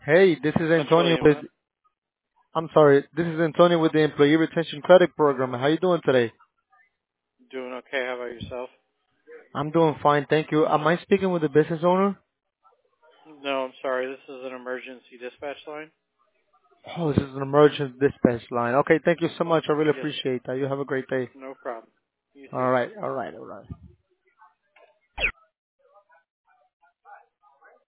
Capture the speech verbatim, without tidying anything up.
Hey, this is Central Antonio with, E M S. I'm sorry, this is Antonio with the Employee Retention Credit Program. How you doing today? Doing okay. How about yourself? I'm doing fine, thank you. Am I speaking with the business owner? No, I'm sorry. This is an emergency dispatch line. Oh, this is an emergency dispatch line. Okay, thank you so much. I really Yes, sir. appreciate that. You have a great day. No problem. You too, All sir. right, all right, all right.